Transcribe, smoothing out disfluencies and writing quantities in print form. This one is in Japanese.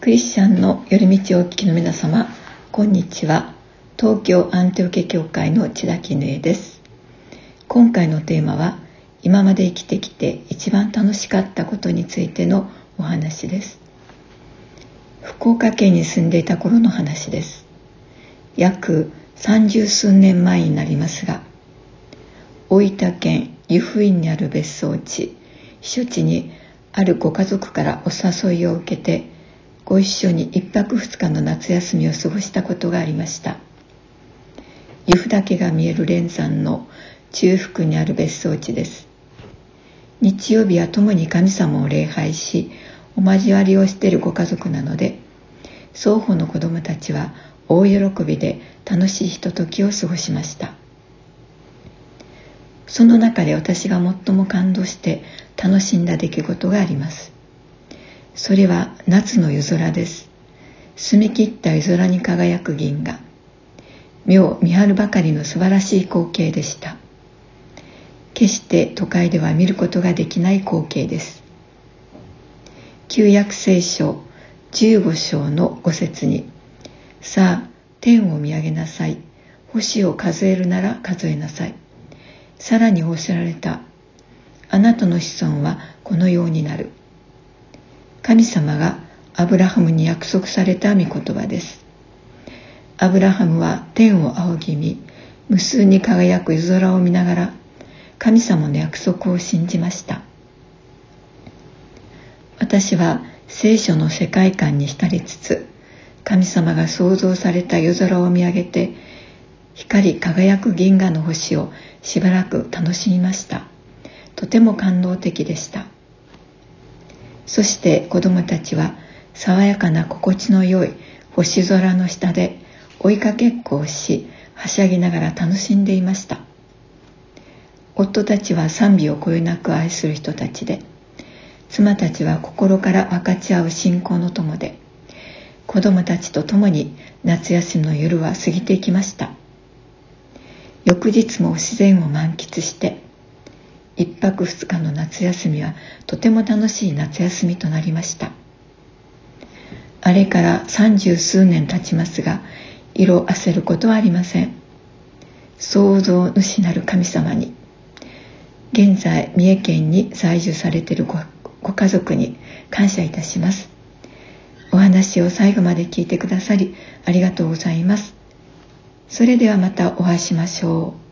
クリスチャンの寄り道をお聞きの皆様、こんにちは。東京アンティオケ教会の千田絹枝です。今回のテーマは、今まで生きてきて一番楽しかったことについてのお話です。福岡県に住んでいた頃の話です。約30数年前になりますが、大分県湯布院にある別荘地、避暑地にあるご家族からお誘いを受けて、ご一緒に1泊2日の夏休みを過ごしたことがありました。湯布岳が見える連山の中腹にある別荘地です。日曜日は共に神様を礼拝し、お交わりをしているご家族なので、双方の子供たちは大喜びで楽しいひとときを過ごしました。その中で私が最も感動して楽しんだ出来事があります。それは夏の夜空です。澄み切った夜空に輝く銀河。目を見張るばかりの素晴らしい光景でした。決して都会では見ることができない光景です。旧約聖書15章の5節に、さあ天を見上げなさい。星を数えるなら数えなさい。さらにおっしゃられた。あなたの子孫はこのようになる。神様がアブラハムに約束された御言葉です。アブラハムは天を仰ぎ見、無数に輝く夜空を見ながら、神様の約束を信じました。私は聖書の世界観に浸りつつ、神様が創造された夜空を見上げて、光り輝く銀河の星をしばらく楽しみました。とても感動的でした。そして子供たちは爽やかな心地の良い星空の下で追いかけっこをし、はしゃぎながら楽しんでいました。夫たちは賛美をこよなく愛する人たちで、妻たちは心から分かち合う信仰の友で、子供たちと共に夏休みの夜は過ぎていきました。翌日も自然を満喫して、1泊2日の夏休みはとても楽しい夏休みとなりました。あれから30数年経ちますが、色あせることはありません。創造主なる神様に、現在三重県に在住されているご家族に感謝いたします。お話を最後まで聞いてくださりありがとうございます。それではまたお会いしましょう。